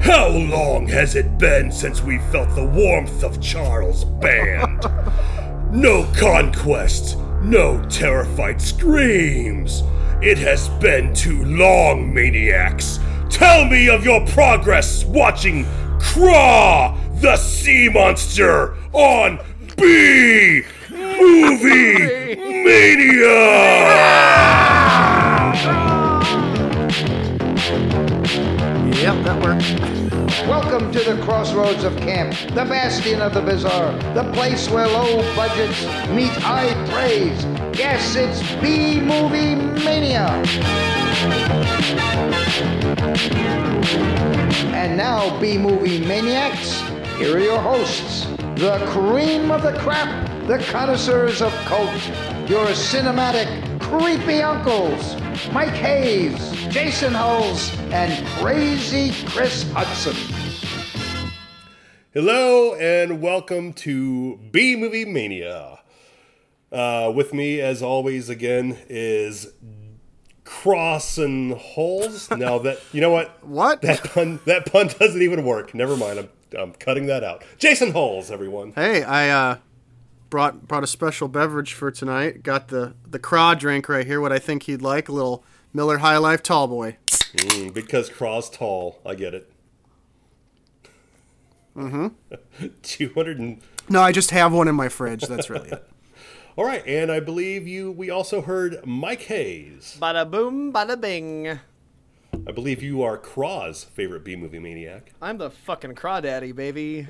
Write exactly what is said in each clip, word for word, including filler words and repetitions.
How long has it been since we felt the warmth of Charles Band? No conquest, no terrified screams. It has been too long, maniacs. Tell me of your progress watching Craw, the Sea Monster, on B Movie Mania! Yep, that works. Welcome to the crossroads of camp, the bastion of the bizarre, the place where low budgets meet high praise. Yes, it's B-Movie Mania. And now, B-Movie Maniacs, here are your hosts, the cream of the crap, the connoisseurs of cult, your cinematic creepy uncles, Mike Hayes, Jason Hulls, and Crazy Chris Hudson. Hello and welcome to B Movie Mania. Uh, with me, as always, again is Cross and Holes. Now that you know what, What? that pun that pun doesn't even work. Never mind. I'm I'm cutting that out. Jason Holes, everyone. Hey, I uh, brought brought a special beverage for tonight. Got the the Craw drink right here. What I think he'd like, a little Miller High Life Tall Boy. Mm, because Craw's tall. I get it. Mm-hmm. Two hundred and. No, I just have one in my fridge. That's really it. All right, and I believe you. We also heard Mike Hayes. Bada boom, bada bing. I believe you are Craw's favorite B movie maniac. I'm the fucking crawdaddy, baby.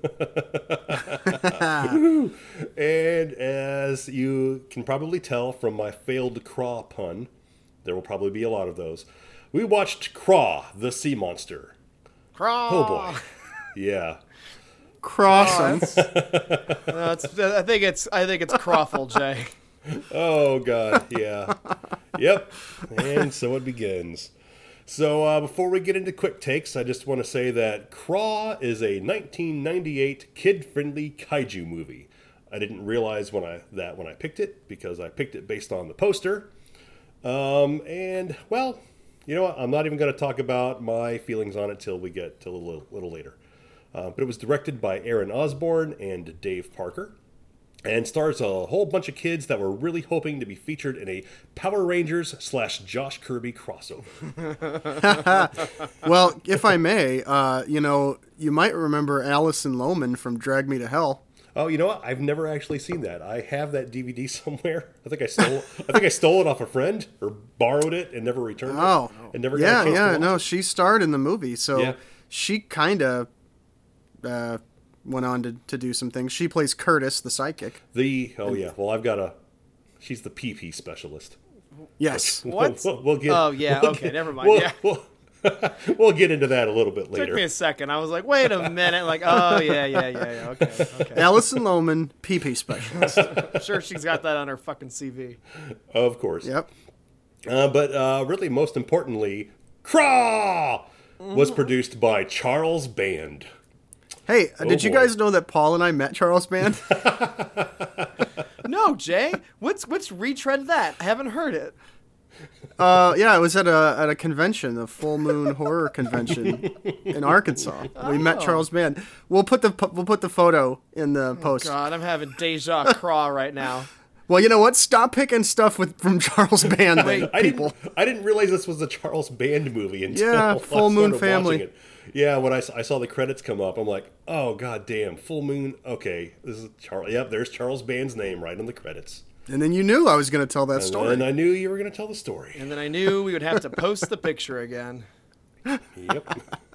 And as you can probably tell from my failed Craw pun, there will probably be a lot of those. We watched Craw, the Sea Monster. Craw. Oh boy, yeah. Crossing. No, it's, I think it's I think it's Crawful, Jay. Oh god, yeah. Yep. And so it begins. So uh, before we get into quick takes, I just want to say that Craw is a nineteen ninety-eight kid-friendly kaiju movie. I didn't realize when I that when I picked it because I picked it based on the poster. Um, and well, you know what? I'm not even going to talk about my feelings on it till we get to a little little later. Uh, but it was directed by Aaron Osborne and Dave Parker, and stars a whole bunch of kids that were really hoping to be featured in a Power Rangers slash Josh Kirby crossover. Well, if I may, uh, you know, you might remember Allison Lohman from Drag Me to Hell. Oh, you know what? I've never actually seen that. I have that D V D somewhere. I think I stole. I think I stole it off a friend or borrowed it and never returned Oh, it. And never yeah, got a chance yeah, to watch no, it. she starred in the movie, so Yeah. she kind of uh, went on to, to do some things. She plays Curtis, the psychic. The oh yeah. Well, I've got a. She's the P P specialist. Yes. What? We'll, we'll get. Oh, yeah, we'll okay, get- never mind, We'll, yeah. we'll, we'll get into that a little bit Took later. me a second. I was like, wait a minute. Like, oh yeah, yeah, yeah, yeah. Okay, okay. Allison Lohman, P P specialist. I'm sure she's got that on her fucking C V. Of course. Yep. Uh, but uh, really, most importantly, Craw was produced by Charles Band. Hey, uh, did you boy. guys know that Paul and I met Charles Band? No, Jay. What's what's retread that? I haven't heard it. uh, yeah, it was at a at a convention, a full moon horror convention in Arkansas. We met Charles Band. We'll put the po- we'll put the photo in the post. God, I'm having deja craw right now. Well, you know what? Stop picking stuff with from Charles Band, then, I people. didn't, I didn't realize this was a Charles Band movie until Yeah, I Full Moon started Family. watching it. Yeah, when I, s- I saw the credits come up, I'm like, oh god damn, Full Moon. Okay, this is Charles. Yep, there's Charles Band's name right in the credits. And then you knew I was going to tell that And story. then I knew you were going to tell the story. And then I knew we would have to post the picture again. Yep.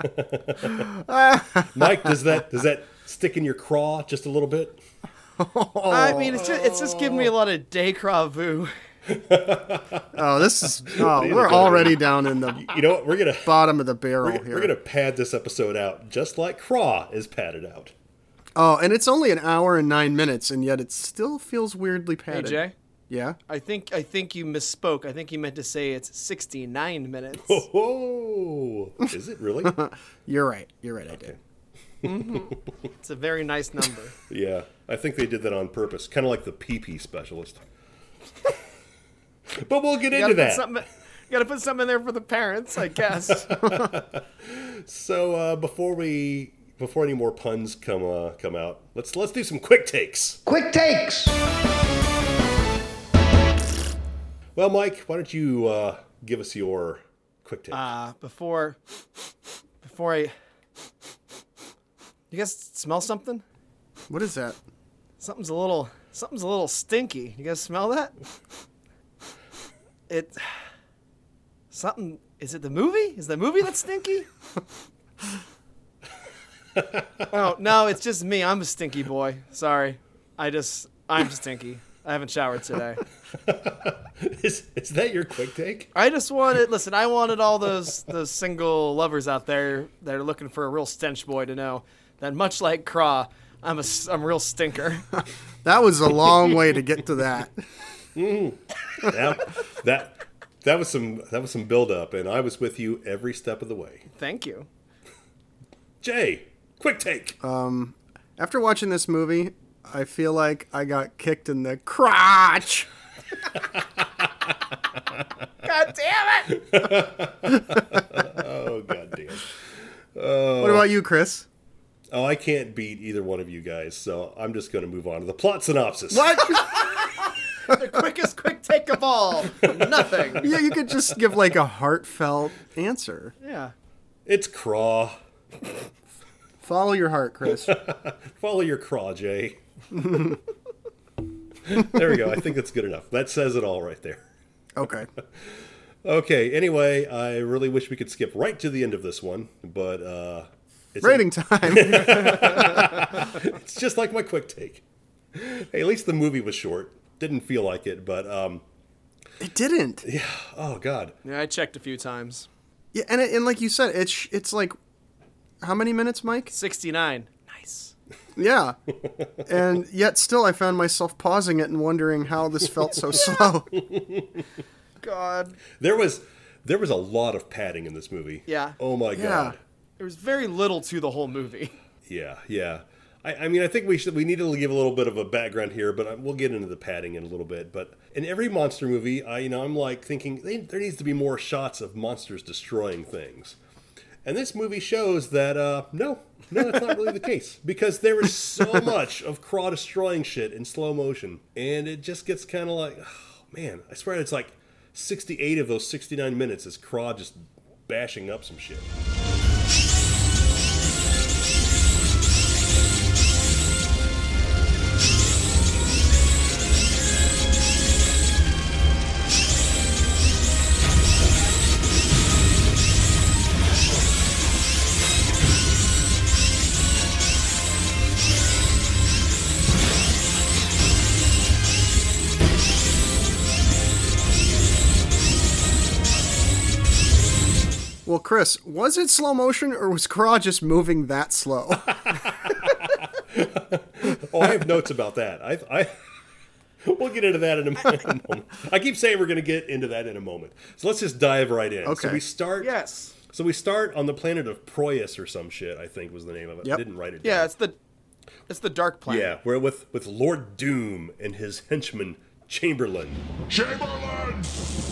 Mike, does that does that stick in your craw just a little bit? I mean, it's just, it's just giving me a lot of décravou. Oh, this is. Oh, Neither we're do I. already down in the You know what? We're gonna bottom of the barrel we're, here. we're gonna pad this episode out just like Craw is padded out. Oh, and it's only an hour and nine minutes, and yet it still feels weirdly Hey, padded. Jay. Yeah. I think I think you misspoke. I think you meant to say it's sixty-nine minutes. Oh, is it really? You're right. You're right. I did. It's a very nice number. Yeah, I think they did that on purpose, kind of like the P P specialist. But we'll get You into gotta put that. something- Got to put some in there for the parents, I guess. So uh, before we before any more puns come uh, come out, let's let's do some quick takes. Quick takes. Well, Mike, why don't you uh, give us your quick take? Uh, before, before I, you guys smell something? What is that? Something's a little, something's a little stinky. You guys smell that? It, something. Is it the movie? Is the movie that's stinky? Oh no, it's just me. I'm a stinky boy. Sorry, I just, I'm stinky. I haven't showered today. is, is that your quick take? I just wanted, listen, I wanted all those those single lovers out there that are looking for a real stench boy to know that much like Craw, I'm a, I'm a real stinker. That was a long way to get to that. Mm. Yeah, that that was some that was some build up, and I was with you every step of the way. Thank you. Jay, quick take. Um, after watching this movie, I feel like I got kicked in the crotch. God damn it! Oh god damn. Oh. What about you, Chris? Oh, I can't beat either one of you guys, so I'm just going to move on to the plot synopsis. What? The quickest quick take of all. Nothing. Yeah, you could just give like a heartfelt answer. Yeah. It's Craw. Follow your heart, Chris. Follow your craw, Jay. There we go. I think that's good enough. That says it all right there. Okay. Okay, anyway, I really wish we could skip right to the end of this one, but uh, it's Rating time. it's just like my quick take. Hey, at least the movie was short. Didn't feel like it, but um, It didn't. yeah. Oh God. Yeah, I checked a few times. Yeah, and it, and like you said, it's it's like how many minutes, Mike? sixty-nine. Nice. Yeah. And yet still I found myself pausing it and wondering how this felt so slow. God. There was there was a lot of padding in this movie. Yeah. Oh my Yeah. God. There was very little to the whole movie. Yeah, yeah. I, I mean, I think we should we need to give a little bit of a background here, but we'll get into the padding in a little bit. But in every monster movie, I you know I'm like thinking they, there needs to be more shots of monsters destroying things, and this movie shows that uh, no, no, that's not really the case because there is so much of Craw destroying shit in slow motion, and it just gets kind of like, oh, man, I swear it's like sixty-eight of those sixty-nine minutes is Craw just bashing up some shit. Well, Chris, was it slow motion or was Craw just moving that slow? Oh, I have notes about that. I, I, we'll get into that in a, in a moment. I keep saying we're going to get into that in a moment. So let's just dive right in. Okay. So we start. Yes. So we start on the planet of Proyas or some shit. I think was the name of it. Yep. I didn't write it down. Yeah, it's the it's the dark planet. Yeah, we're with with Lord Doom and his henchman Chamberlain. Chamberlain!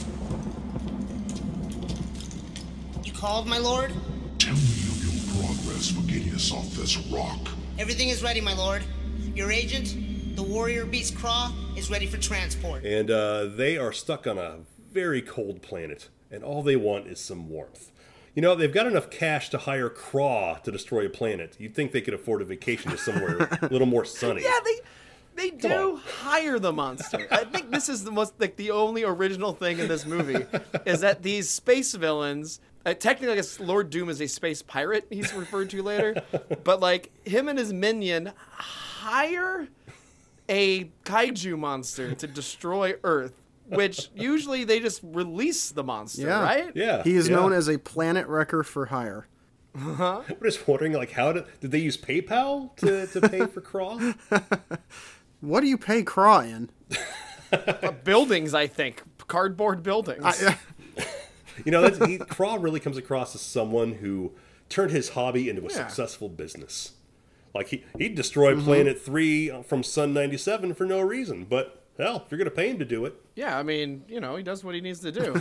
You called, my lord? Tell me of your progress for getting us off this rock. Everything is ready, my lord. Your agent, the warrior beast Craw, is ready for transport. And uh, they are stuck on a very cold planet, and all they want is some warmth. You know, they've got enough cash to hire Craw to destroy a planet. You'd think they could afford a vacation to somewhere a little more sunny. Yeah, they they Come do on. hire the monster. I think this is the most like the only original thing in this movie is that these space villains. Uh, technically, I guess Lord Doom is a space pirate. He's referred to later, but like him and his minion hire a kaiju monster to destroy Earth, which usually they just release the monster, Yeah. right? Yeah. He is yeah. known as a planet wrecker for hire. I'm just wondering, like, how did did they use PayPal to, to pay for Craw? What do you pay Craw in? Uh, buildings, I think, cardboard buildings. I, You know, that's, he, Craw really comes across as someone who turned his hobby into a Yeah. successful business. Like, he, he'd destroy Planet three from Sun ninety-seven for no reason, but Hell, if you're going to pay him to do it. Yeah, I mean, you know, he does what he needs to do.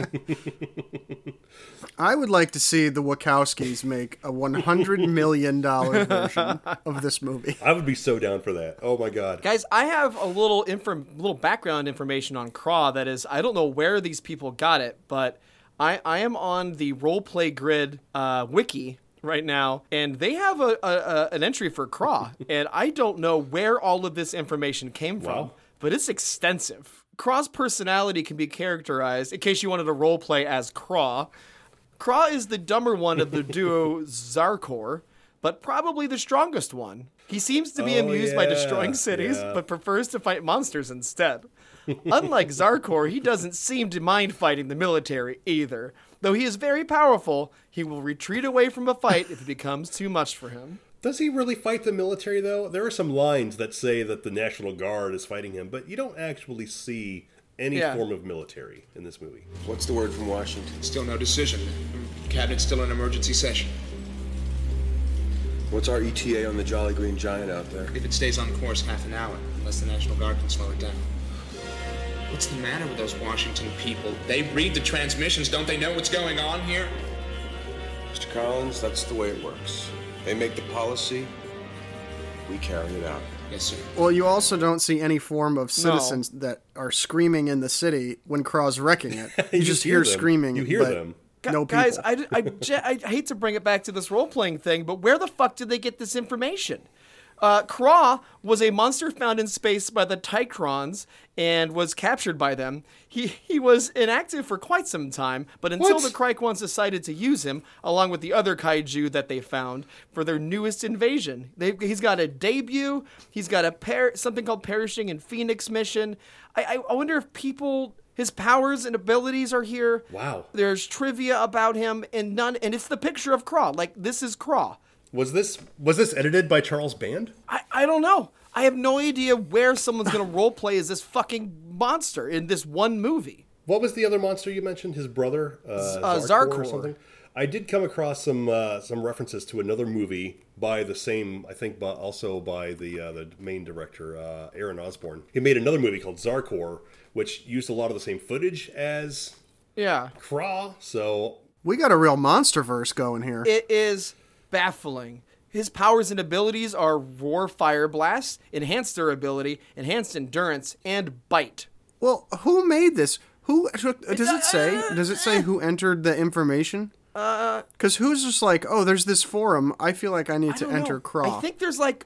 I would like to see the Wachowskis make a one hundred million dollars version of this movie. I would be so down for that. Oh my god. Guys, I have a little inform- little background information on Craw that is, I don't know where these people got it, but I, I am on the Roleplay Grid uh, wiki right now, and they have a, a, a an entry for Craw, and I don't know where all of this information came from, Wow. but it's extensive. Craw's personality can be characterized, in case you wanted to roleplay as Craw. Craw is the dumber one of the duo Zarkor, but probably the strongest one. He seems to be Oh, amused by yeah, destroying cities, yeah. but prefers to fight monsters instead. Unlike Zarkor, he doesn't seem to mind fighting the military either. Though he is very powerful, he will retreat away from a fight if it becomes too much for him. Does he really fight the military, though? There are some lines that say that the National Guard is fighting him, but you don't actually see any Yeah. form of military in this movie. What's the word from Washington? Still no decision. Cabinet's still in emergency session. What's our E T A on the Jolly Green Giant out there? If it stays on course, half an hour, unless the National Guard can slow it down. What's the matter with those Washington people? They read the transmissions. Don't they know what's going on here? Mister Collins, that's the way it works. They make the policy, we carry it out. Yes, sir. Well, you also don't see any form of citizens that are screaming in the city when Craw's wrecking it. You, You just hear, them. screaming. You hear but them. No Gu- Guys, people. I, I, je- I hate to bring it back to this role-playing thing, but where the fuck did they get this information? Uh, Craw was a monster found in space by the Tycrons and was captured by them. He he was inactive for quite some time, but until What? the Krykons decided to use him, along with the other kaiju that they found, for their newest invasion. They, he's got a debut, he's got a par- something called Perishing in Phoenix mission. I, I, I wonder if people... His powers and abilities are here. Wow. There's trivia about him, and none. And it's the picture of Craw. Like, this is Craw. Was this was this edited by Charles Band? I, I don't know. I have no idea where someone's gonna roleplay as this fucking monster in this one movie. What was the other monster you mentioned? His brother, uh, uh, Zarkor or Zarkor. something. I did come across some uh, some references to another movie by the same, I think, but also by the uh, the main director, uh, Aaron Osborne. He made another movie called Zarkor, which used a lot of the same footage as Yeah. Craw. So We got a real monster verse going here. It is baffling. His powers and abilities are Roar Fire Blast, Enhanced Durability, Enhanced Endurance, and Bite. Well, who made this? Who took, does it say? Does it say who entered the information? Uh, because who's just like, oh, there's this forum. I feel like I need I to don't enter know. Craw. I think there's like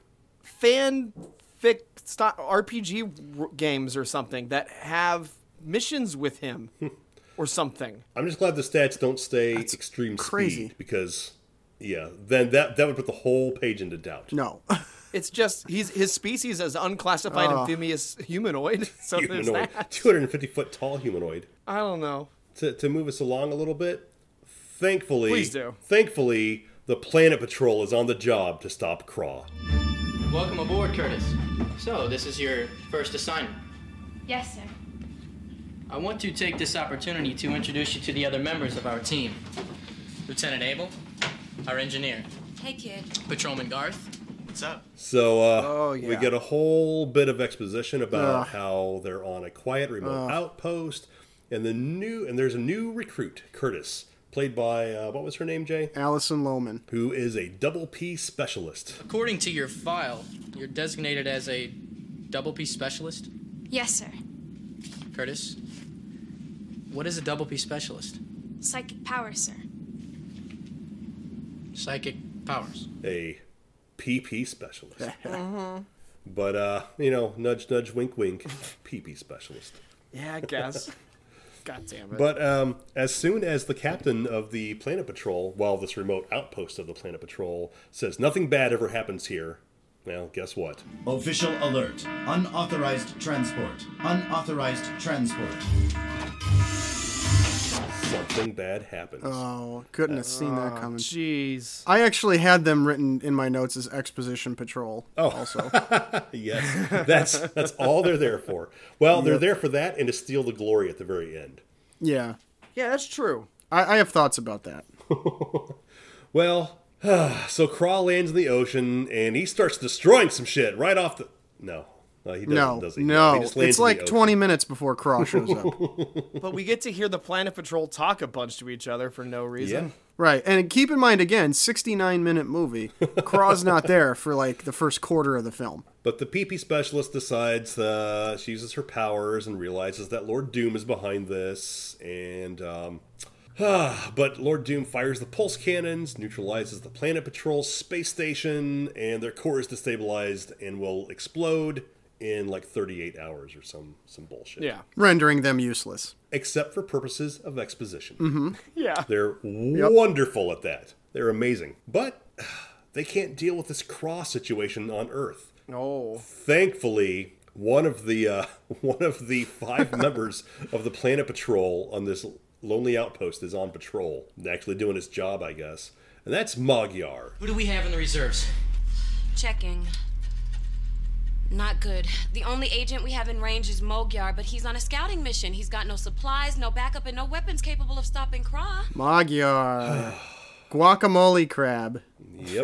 fanfic st- R P G r- games or something that have missions with him or something. I'm just glad the stats don't stay extreme crazy. speed because, yeah, then that that would put the whole page into doubt. No. It's just he's his species is unclassified amphibious humanoid. So there's Humanoid, that. two hundred fifty foot tall humanoid. I don't know. To to move us along a little bit. Thankfully, Please do. Thankfully, the Planet Patrol is on the job to stop Craw. Welcome aboard, Curtis. So, this is your first assignment. Yes, sir. I want to take this opportunity to introduce you to the other members of our team. Lieutenant Abel, our engineer. Hey, kid. Patrolman Garth. What's up? So uh, Oh, yeah. we get a whole bit of exposition about Ugh. how they're on a quiet remote outpost, and the new and there's a new recruit, Curtis, played by uh, what was her name, Jay? Allison Lohman. Who is a double P specialist. According to your file, you're designated as a double P specialist. Yes, sir. Curtis, what is a double P specialist? Psychic power, sir. Psychic powers. A P P specialist. But uh, you know, nudge, nudge, wink, wink, P P specialist. Yeah, I guess. God damn it. But um, as soon as the captain of the Planet Patrol, well, this remote outpost of the Planet Patrol, says nothing bad ever happens here, well, guess what? Official alert. Unauthorized transport. Unauthorized transport. Something bad happens. Oh, couldn't have seen that coming. Jeez. I actually had them written in my notes as Exposition Patrol. Oh. Also. Yes, that's that's all they're there for. Well, they're there for that and to steal the glory at the very end. Yeah. Yeah, that's true. I, I have thoughts about that. Well, so Craw lands in the ocean and he starts destroying some shit right off the. No, Uh, he doesn't, No, does he? no. He just lands It's in the like ocean. twenty minutes before Craw shows up. But we get to hear the Planet Patrol talk a bunch to each other for no reason. Yeah. Right, and keep in mind, again, sixty-nine minute movie. Craw's not there for, like, the first quarter of the film. But the P P specialist decides uh, she uses her powers and realizes that Lord Doom is behind this. And, um, ah, but Lord Doom fires the pulse cannons, neutralizes the Planet Patrol space station, and their core is destabilized and will explode in like thirty-eight hours or some, some bullshit. Yeah. Rendering them useless. Except for purposes of exposition. Mm-hmm. Yeah. They're wonderful at that. They're amazing. But they can't deal with this Craw situation on Earth. No. Thankfully, one of the uh, one of the five members of the Planet Patrol on this lonely outpost is on patrol, actually doing his job, I guess. And that's Magyar. Who do we have in the reserves? Checking. Not good. The only agent we have in range is Magyar, but he's on a scouting mission. He's got no supplies, no backup, and no weapons capable of stopping Craw. Magyar. Guacamole crab. Yep.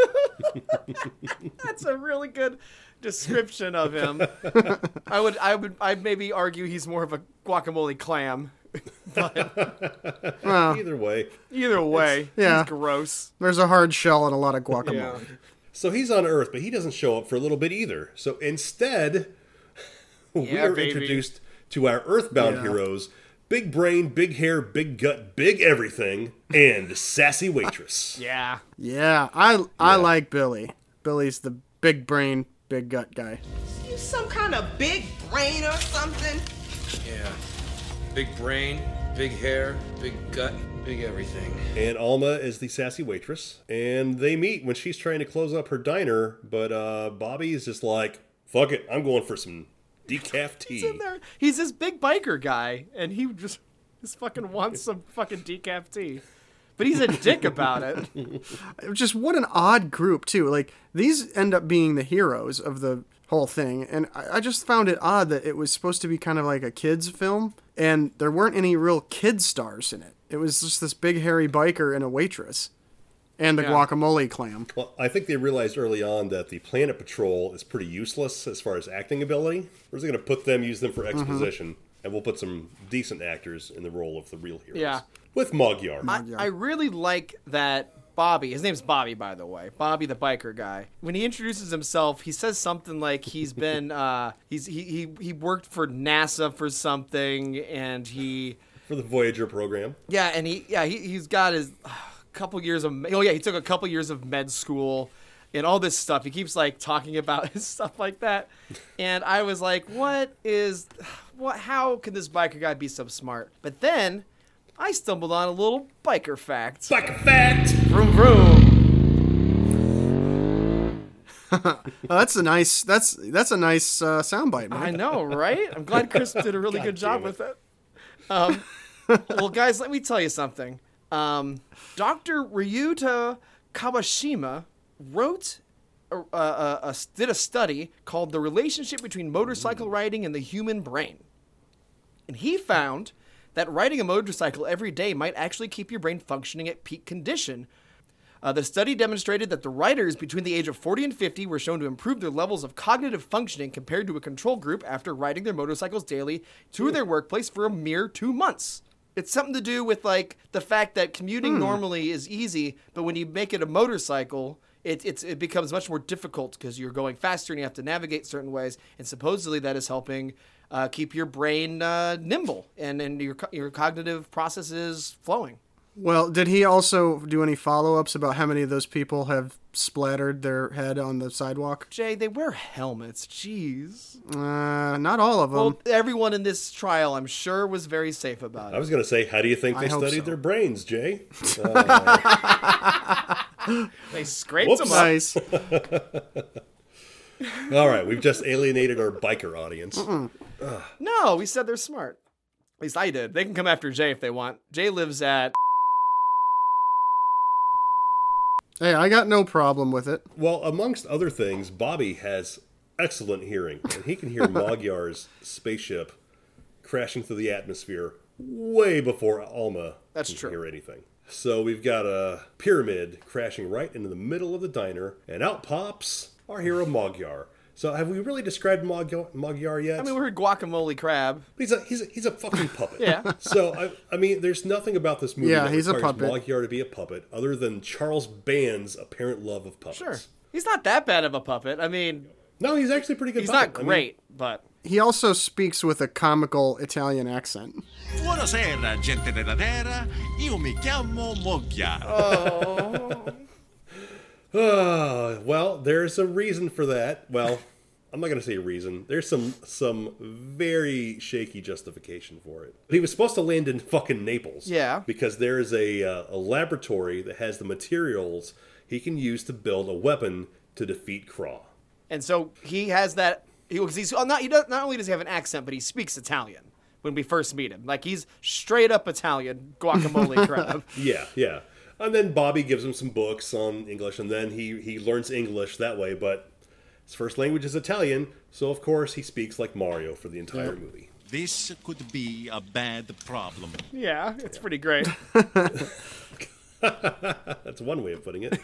That's a really good description of him. I would, I would, I'd maybe argue he's more of a guacamole clam. But Well, Either way. either way, yeah. he's gross. There's a hard shell and a lot of guacamole. Yeah. So he's on Earth, but he doesn't show up for a little bit either. So instead, we Yeah, are baby. introduced to our Earthbound Yeah. heroes: big brain, big hair, big gut, big everything, and sassy waitress. Yeah. Yeah, I I like Billy. Billy's the big brain, big gut guy. You some kind of big brain or something? Yeah. Big brain, big hair, big gut, big everything. And Alma is the sassy waitress. And they meet when she's trying to close up her diner, but uh, Bobby is just like, fuck it, I'm going for some decaf tea. He's in there. He's this big biker guy, and he just just fucking wants some fucking decaf tea. But he's a dick about it. Just what an odd group too. Like these end up being the heroes of the whole thing, and I, I just found it odd that it was supposed to be kind of like a kids film, and there weren't any real kid stars in it. It was just this big hairy biker and a waitress, and the Yeah. guacamole clam. Well, I think they realized early on that the Planet Patrol is pretty useless as far as acting ability. We're just going to put them, use them for exposition, and we'll put some decent actors in the role of the real heroes. Yeah. With Magyar. I, I really like that Bobby, his name's Bobby, by the way, Bobby the biker guy. When he introduces himself, he says something like he's been, uh, he's he, he he worked for NASA for something, and he For the Voyager program. yeah, and he yeah he he's got his uh, couple years of oh yeah he took a couple years of med school, and all this stuff. He keeps like talking about his stuff like that, and I was like, what is, what? How can this biker guy be so smart? But then I stumbled on a little biker fact. Biker fact! Vroom vroom. Oh, that's a nice. That's that's a nice uh, soundbite, man. I know, right? I'm glad Chris did a really God good job damn it. with it. Um, well, guys, let me tell you something. Um, Doctor Ryuta Kawashima wrote, a, a, a, a- did a study called "The Relationship Between Motorcycle Riding and the Human Brain," and he found that riding a motorcycle every day might actually keep your brain functioning at peak condition. Uh, the study demonstrated that the riders between the age of forty and fifty were shown to improve their levels of cognitive functioning compared to a control group after riding their motorcycles daily to their workplace for a mere two months. It's something to do with like the fact that commuting Hmm. normally is easy, but when you make it a motorcycle, it, it's, it becomes much more difficult because you're going faster and you have to navigate certain ways. And supposedly that is helping uh, keep your brain uh, nimble and, and your, co- your cognitive processes flowing. Well, did he also do any follow-ups about how many of those people have splattered their head on the sidewalk? Jay, they wear helmets. Jeez. Uh, not all of them. Well, everyone in this trial, I'm sure, was very safe about I it. was going to say, how do you think I they hope studied so. their brains, Jay? Uh, They scraped whoops. them up. Nice. All right, we've just alienated our biker audience. No, we said they're smart. At least I did. They can come after Jay if they want. Jay lives at... Hey, I got no problem with it. Well, amongst other things, Bobby has excellent hearing, and he can hear Magyar's spaceship crashing through the atmosphere way before Alma That's can true. hear anything. So we've got a pyramid crashing right into the middle of the diner, and out pops our hero Magyar, So have we really described Magyar, Magyar yet? I mean, we heard guacamole crab. He's a he's a, he's a fucking puppet. Yeah. So I I mean, there's nothing about this movie Yeah, that he's a requires puppet. Magyar to be a puppet, other than Charles Band's apparent love of puppets. Sure. He's not that bad of a puppet. I mean, no, he's actually a pretty good. He's puppet. not great, I mean, but He also speaks with a comical Italian accent. Buonasera, gente della terra. Io mi chiamo Magyar. Oh. Uh, well, there's a reason for that. Well, I'm not going to say a reason. There's some some very shaky justification for it. He was supposed to land in fucking Naples. Yeah. Because there's a, uh, a laboratory that has the materials he can use to build a weapon to defeat Craw. And so he has that. He, he's not. He does, not only does he have an accent, but he speaks Italian when we first meet him. Like he's straight up Italian. Guacamole crab. Yeah, yeah. And then Bobby gives him some books on English, and then he he learns English that way. But his first language is Italian, so of course he speaks like Mario for the entire Yeah. movie. This could be a bad problem. Yeah, it's pretty great. That's one way of putting it.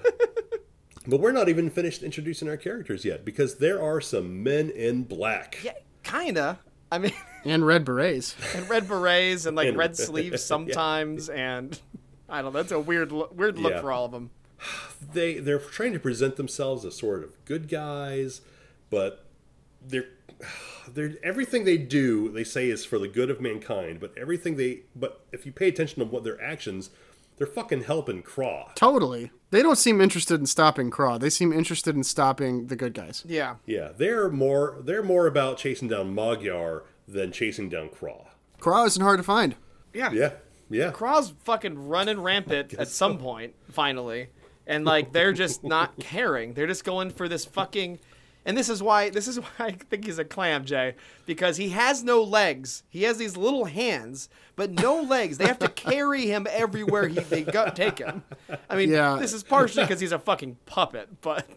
But we're not even finished introducing our characters yet, because there are some men in black. Yeah, kinda. I mean, And red berets. and red berets and like And- red sleeves sometimes, and I don't know. That's a weird, lo- weird look Yeah. for all of them. They they're trying to present themselves as sort of good guys, but they're they're everything they do they say is for the good of mankind. But everything they but if you pay attention to what their actions, they're fucking helping Craw. Totally. They don't seem interested in stopping Craw. They seem interested in stopping the good guys. Yeah. Yeah, they're more they're more about chasing down Magyar than chasing down Craw. Craw isn't hard to find. Yeah. Yeah, yeah. Craw's fucking running rampant at some point, finally. And like they're just not caring. They're just going for this fucking and this is why this is why I think he's a clam, Jay. Because he has no legs. He has these little hands, but no legs. They have to carry him everywhere he, they go take him. I mean, Yeah. this is partially because he's a fucking puppet, but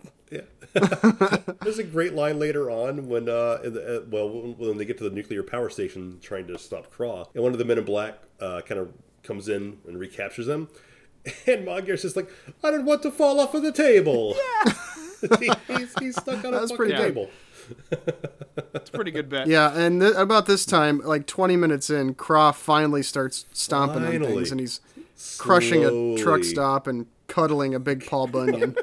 There's a great line later on when, uh, in the, uh, well, when when they get to the nuclear power station trying to stop Craw, and one of the men in black uh, kind of comes in and recaptures them, and Magyar's just like, "I don't want to fall off of the table." Yeah, he, he's, he's stuck on a That's fucking pretty good. table. it's a pretty good bit. Yeah, and th- about this time, like twenty minutes in, Craw finally starts stomping on Finally. things, and he's crushing a truck Slowly. stop and cuddling a big Paul Bunyan.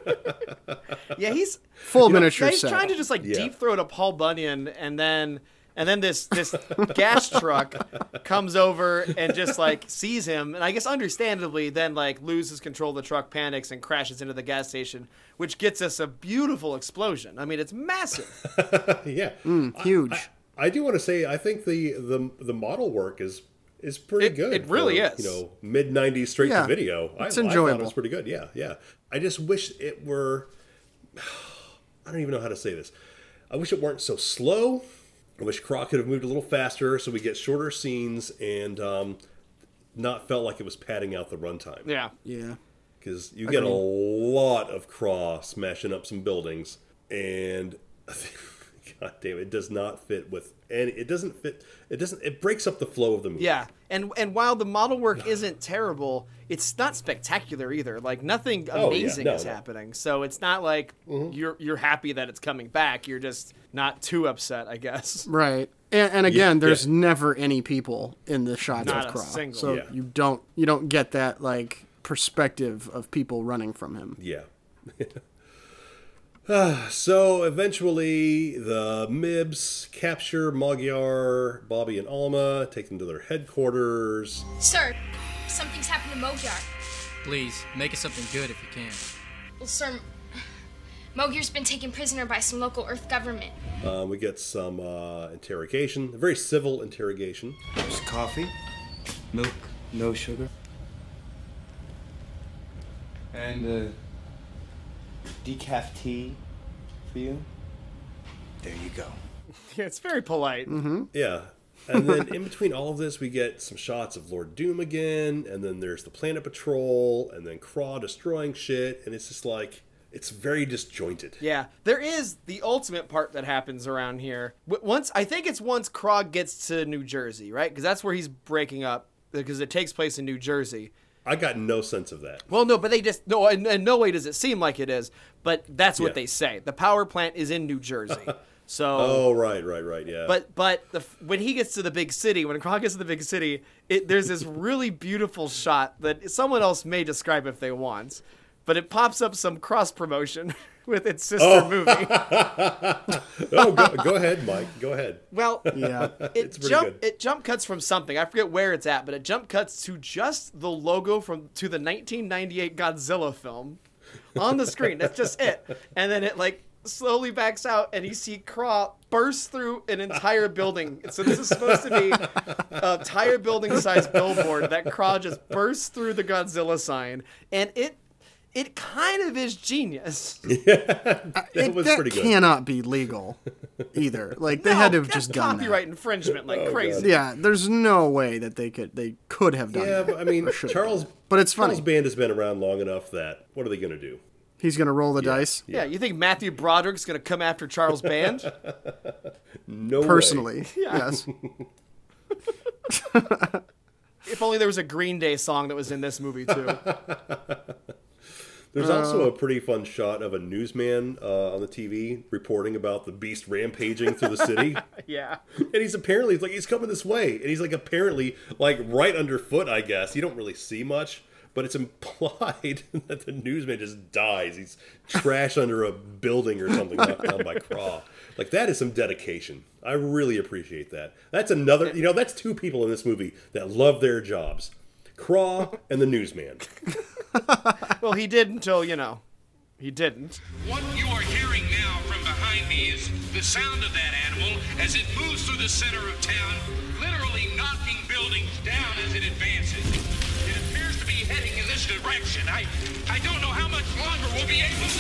Yeah, he's Full you know, miniature yeah, he's set. trying to just like Yeah. deep throat a Paul Bunyan, and then and then this this gas truck comes over and just like sees him, and I guess understandably then like loses control of the truck, panics, and crashes into the gas station, which gets us a beautiful explosion. I mean, it's massive. Yeah, Mm, huge. I, I do want to say I think the the the model work is is pretty It- good. it really for, is. You know, mid nineties straight Yeah, to video. it's I, I thought enjoyable. it was pretty good. Yeah, yeah. I just wish it were. I don't even know how to say this. I wish it weren't so slow. I wish Craw could have moved a little faster so we get shorter scenes and um, not felt like it was padding out the runtime. Yeah. Yeah. Because you get a lot of Craw smashing up some buildings, and God damn, it does not fit with any. It doesn't fit. It doesn't. It breaks up the flow of the movie. Yeah, and and while the model work isn't terrible, it's not spectacular either. Like nothing Oh, yeah. amazing No, is no. happening, so it's not like you're you're happy that it's coming back. You're just not too upset, I guess. Right. And, and again, Yeah, there's yeah. never any people in the shots Not of a Craw. single. So Yeah. you don't you don't get that like perspective of people running from him. Yeah. Ah, so eventually, the Mibs capture Magyar, Bobby, and Alma, take them to their headquarters. Sir, something's happened to Magyar. Please, make it something good if you can. Well, sir, Mogir's been taken prisoner by some local Earth government. Um, we get some uh, interrogation, a very civil interrogation. Just coffee, milk, no sugar, and uh, decaf tea for you. There you go. Yeah, it's very polite. Mm-hmm. Yeah. And then in between all of this, we get some shots of Lord Doom again, and then there's the Planet Patrol, and then Craw destroying shit, and it's just like, it's very disjointed. Yeah, there is the ultimate part that happens around here. W- Once I think it's once Krog gets to New Jersey, right? Because that's where he's breaking up, because it takes place in New Jersey. I got no sense of that. Well, no, but they just no. In, in no way does it seem like it is, but that's what Yeah. they say. The power plant is in New Jersey, so. Oh, right, right, right, yeah. But but the, when he gets to the big city, when Kronk gets to the big city, it, there's this really beautiful shot that someone else may describe if they want, but it pops up some cross promotion with its sister Oh. movie. oh, go, go ahead, Mike. Go ahead. Well, Yeah. it It's pretty jump good. it jump cuts from something. I forget where it's at, but it jump cuts to just the logo from to the nineteen ninety-eight Godzilla film on the screen. That's just it. And then it like slowly backs out, and you see Craw burst through an entire building. So this is supposed to be a entire building-sized billboard that Craw just bursts through the Godzilla sign, and it. It kind of is genius. It, was that pretty good. cannot be legal either. Like they No, had to have that's just done copyright infringement like Oh, crazy. that. Yeah, there's no way that they could they could have done Yeah, that. but I mean, Or should. Charles. But it's Charles funny. Band has been around long enough that what are they going to do? He's gonna roll the dice Yeah, you think Matthew Broderick's going to come after Charles Band? No way. personally. Yeah. Yes. If only there was a Green Day song that was in this movie too. There's also Uh, a pretty fun shot of a newsman uh, on the T V reporting about the beast rampaging through the city. Yeah. And he's apparently like he's coming this way, and he's like apparently like right underfoot. I guess you don't really see much, but it's implied that the newsman just dies. He's trash under a building or something knocked down by Craw. Like that is some dedication. I really appreciate that. That's another. You know, that's two people in this movie that love their jobs: Craw and the newsman. Well, he did until, you know, he didn't. What you are hearing now from behind me is the sound of that animal as it moves through the center of town, literally knocking buildings down as it advances. It appears to be heading in this direction. I, I don't know how much longer we'll be able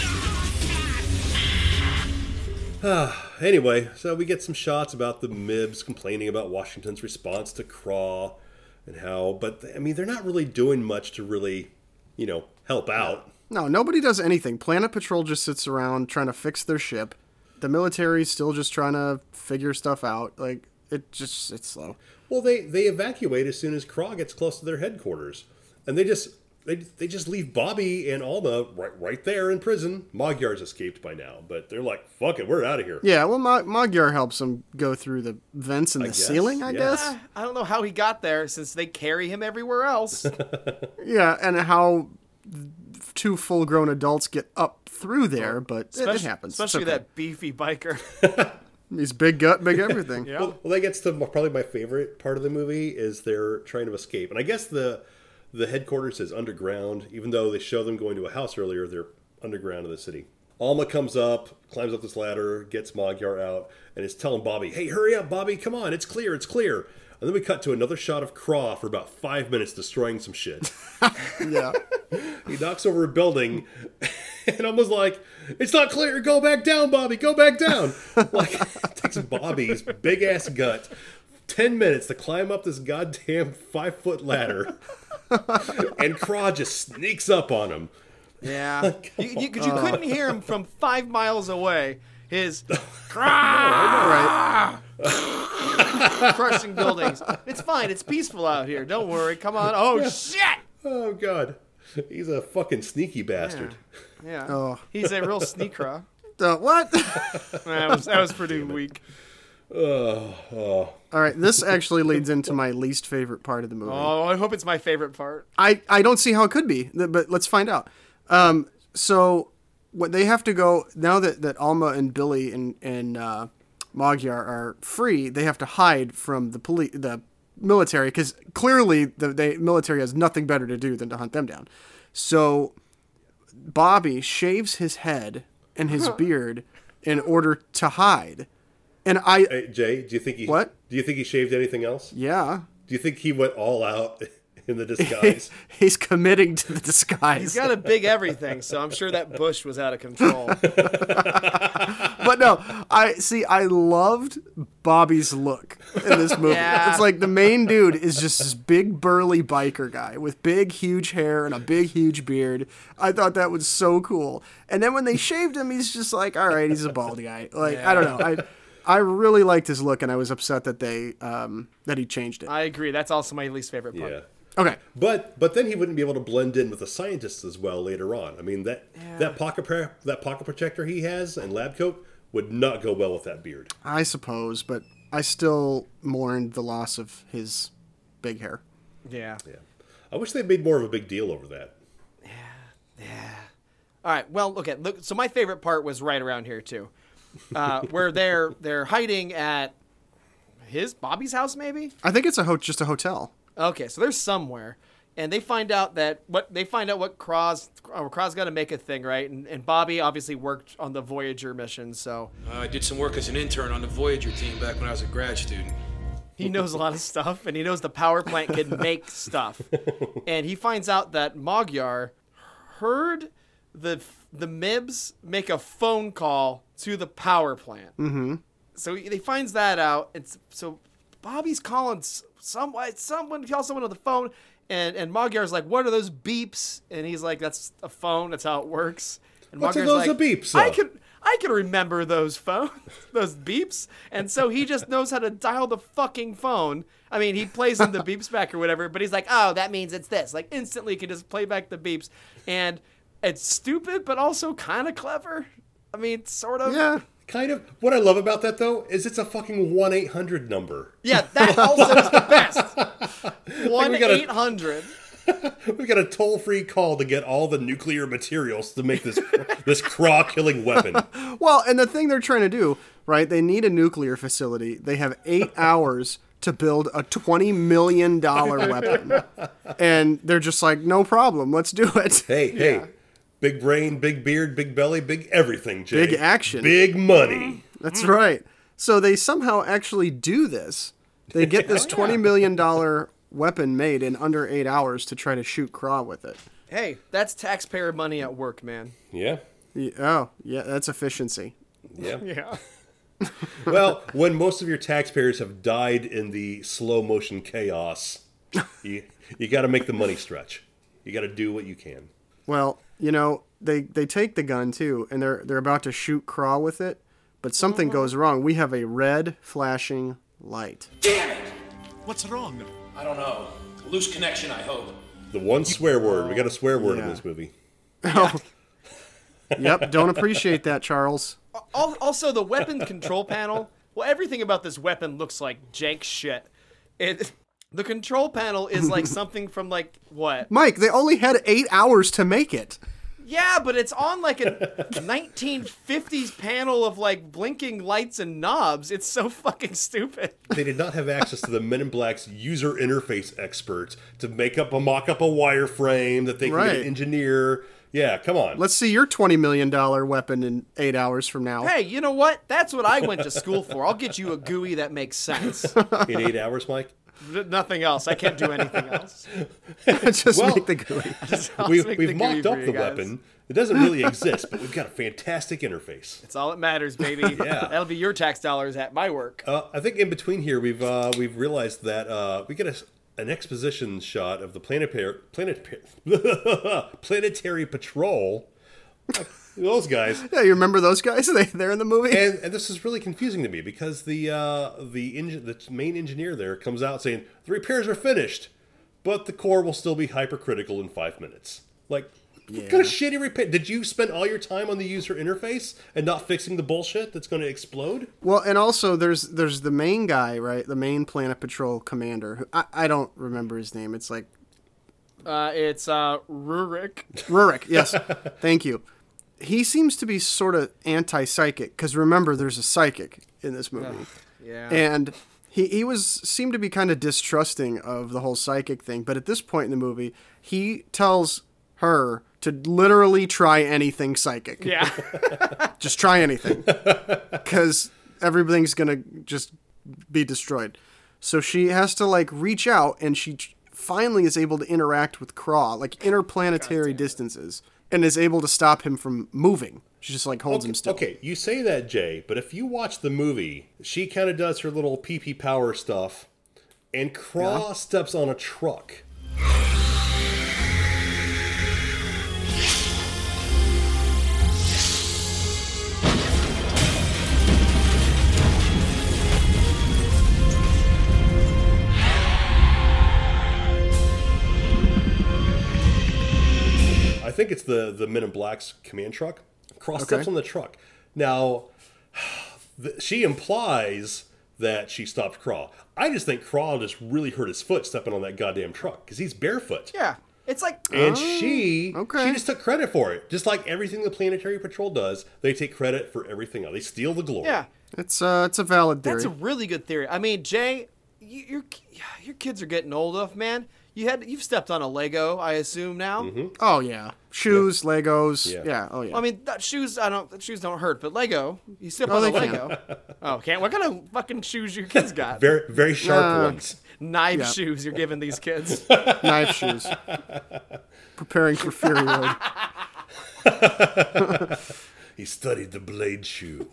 to... Anyway, so we get some shots about the M I Bs complaining about Washington's response to Craw and how, but I mean, they're not really doing much to really, you know, help out. No, nobody does anything. Planet Patrol just sits around trying to fix their ship. The military's still just trying to figure stuff out. Like it just it's slow. Well, they they evacuate as soon as Craw gets close to their headquarters, and they just they they just leave Bobby and Alma right right there in prison. Magyar's escaped by now, but they're like, "Fuck it, we're out of here." Yeah, well, Ma- Magyar helps him go through the vents in the guess, ceiling, I yeah. guess. Ah, I don't know how he got there since they carry him everywhere else. Yeah, and how two full-grown adults get up through there, but it, it Especially- happens. It's Especially okay. that beefy biker. He's big gut, big everything. Yeah. Well, well, that gets to probably my favorite part of the movie is they're trying to escape, and I guess the the headquarters is underground. Even though they show them going to a house earlier, they're underground in the city. Alma comes up, climbs up this ladder, gets Magyar out, and is telling Bobby, "Hey, hurry up, Bobby! Come on, it's clear, it's clear." And then we cut to another shot of Craw for about five minutes destroying some shit. Yeah. He knocks over a building and almost like, "It's not clear, go back down, Bobby, go back down." Like, it takes Bobby's big ass gut ten minutes to climb up this goddamn five foot ladder. And Craw just sneaks up on him. Yeah. you, you, 'cause you Uh. couldn't hear him from five miles away. His Right. crushing buildings. It's fine. It's peaceful out here. Don't worry. Come on. Oh, Yeah. shit. Oh, God. He's a fucking sneaky bastard. Yeah. Oh. He's a real sneaker. Uh, what? That was, that was pretty weak. Oh, oh. All right, this actually leads into my least favorite part of the movie. Oh, I hope it's my favorite part. I, I don't see how it could be, th- but let's find out. Um, so what they have to go now that, that Alma and Billy and and uh, Magyar are free, they have to hide from the police, the military, because clearly the, the military has nothing better to do than to hunt them down. So Bobby shaves his head and his beard in order to hide. And I, Hey, Jay, do you think he What? Do you think he shaved anything else? yeah, Do you think he went all out in the disguise? he's committing to the disguise. He's got a big everything, so I'm sure that bush was out of control. But no, I see. I loved Bobby's look in this movie. Yeah. It's like the main dude is just this big burly biker guy with big huge hair and a big huge beard. I thought that was so cool. And then when they shaved him, he's just like, all right, he's a bald guy. Like I don't know. I I really liked his look, and I was upset that they um, that he changed it. I agree. That's also my least favorite part. Yeah. Okay. But but then he wouldn't be able to blend in with the scientists as well later on. I mean, that Yeah. that pocket pre- that pocket protector he has and lab coat would not go well with that beard. I suppose, but I still mourned the loss of his big hair. Yeah. Yeah. I wish they'd made more of a big deal over that. All right. Well, okay. Look. So my favorite part was right around here too, uh, where they're they're hiding at his Bobby's house, maybe. I think it's a ho- just a hotel. Okay, so they're somewhere, and they find out that what they find out what Kraw's uh, Kraw's got to make a thing, right? And, and Bobby obviously worked on the Voyager mission, so Uh, I did some work as an intern on the Voyager team back when I was a grad student. he knows a lot of stuff, and he knows the power plant can make stuff. And he finds out that Magyar heard the the Mibs make a phone call to the power plant. Mm-hmm. So he, he finds that out, and s- so Bobby's calling s- someone, someone calls someone on the phone, and and Magyar's like, "What are those beeps?" And he's like, "That's a phone. That's how it works." And What's are Magyar's those like, beeps, I uh?" can I can remember those phones, those beeps, and so he just knows how to dial the fucking phone. I mean, he plays in the beeps back or whatever, but he's like, "Oh, that means it's this." Like instantly, can just play back the beeps, and it's stupid, but also kind of clever. I mean, sort of. Yeah. Kind of. What I love about that, though, is it's a fucking one eight hundred number. Yeah, that also is the best. one we gotta- eight hundred. We got a toll-free call to get all the nuclear materials to make this this craw-killing weapon. Well, and the thing they're trying to do, right? They need a nuclear facility. They have eight hours to build a twenty million dollars weapon. And they're just like, no problem. Let's do it. Hey, hey. Big brain, big beard, big belly, big everything, Jay. Big action. Big money. That's right. So they somehow actually do this. They get this Oh, yeah. twenty million dollars weapon made in under eight hours to try to shoot Kraw with it. Hey, that's taxpayer money at work, man. Yeah. Yeah, oh, yeah, that's efficiency. Yeah. Yeah. Well, when most of your taxpayers have died in the slow motion chaos, you you got to make the money stretch. You got to do what you can. Well, you know, they they take the gun too, and they're they're about to shoot Kraw with it, but something goes wrong. We have a red flashing light. Damn it! What's wrong? I don't know. Loose connection, I hope. The one swear word. We got a swear word in Yeah. this movie. Oh. Yep, don't appreciate that, Charles. Al- Also, the weapon control panel. Well, everything about this weapon looks like jank shit. It, the control panel is like something from like what? Mike, they only had eight hours to make it. Yeah, but it's on like a nineteen fifties panel of like blinking lights and knobs. It's so fucking stupid. They did not have access to the Men in Black's user interface experts to make up a mock up a wireframe that they can Right. engineer. Yeah, come on. Let's see your twenty million dollars weapon in eight hours from now. Hey, you know what? That's what I went to school for. I'll get you a G U I that makes sense. In eight hours, Mike? Nothing else. I can't do anything else. Just Well, make the G U I. Just- I'll we, just make we've the G U I mocked for up you the guys. weapon. It doesn't really exist, but we've got a fantastic interface. It's all that matters, baby. Yeah. That'll be your tax dollars at my work. Uh, I think in between here, we've uh, we've realized that uh, we get a, an exposition shot of the planetary planet, planetary patrol. Like, those guys. Yeah, you remember those guys? They they're in the movie. And, and this is really confusing to me because the uh, the engine, the main engineer there comes out saying the repairs are finished, but the core will still be hypercritical in five minutes. Like, what kind of shitty repair? Did you spend all your time on the user interface and not fixing the bullshit that's going to explode? Well, and also there's there's the main guy, right? The main Planet Patrol commander. Who, I I don't remember his name. It's like Uh, it's uh, Rurik. Rurik. Yes, thank you. He seems to be sort of anti-psychic because remember, there's a psychic in this movie. Yeah. And he, he was seemed to be kind of distrusting of the whole psychic thing. But at this point in the movie, he tells her to literally try anything psychic. Yeah. Just try anything. Because everything's going to just be destroyed. So she has to like reach out and she tr- finally is able to interact with Kraw, like interplanetary distances, and is able to stop him from moving. She just like holds okay, him still. Okay, you say that, Jay, but if you watch the movie, she kind of does her little pee-pee power stuff, and Kraw Yeah. steps on a truck. think it's the the Men in Black's command truck. Cross Okay. steps on the truck. Now, th- she implies that she stopped Craw. I just think Craw just really hurt his foot stepping on that goddamn truck because he's barefoot. Yeah. It's like... And Oh, she okay. she just took credit for it. Just like everything the Planetary Patrol does, they take credit for everything else. They steal the glory. Yeah. It's uh, it's a valid theory. That's a really good theory. I mean, Jay, you, your your kids are getting old enough, man. You had you've stepped on a Lego, I assume now. Mm-hmm. Oh yeah, shoes, Legos. Yeah. Yeah. Oh yeah. I mean, that shoes I don't shoes don't hurt, but Lego, you step Oh, on a they can. Lego. Oh, can't. What kind of fucking shoes your kids got? Very very sharp Uh, ones. Knife Yeah. shoes you're giving these kids. Knife shoes. Preparing for Fury Road. He studied the blade shoe.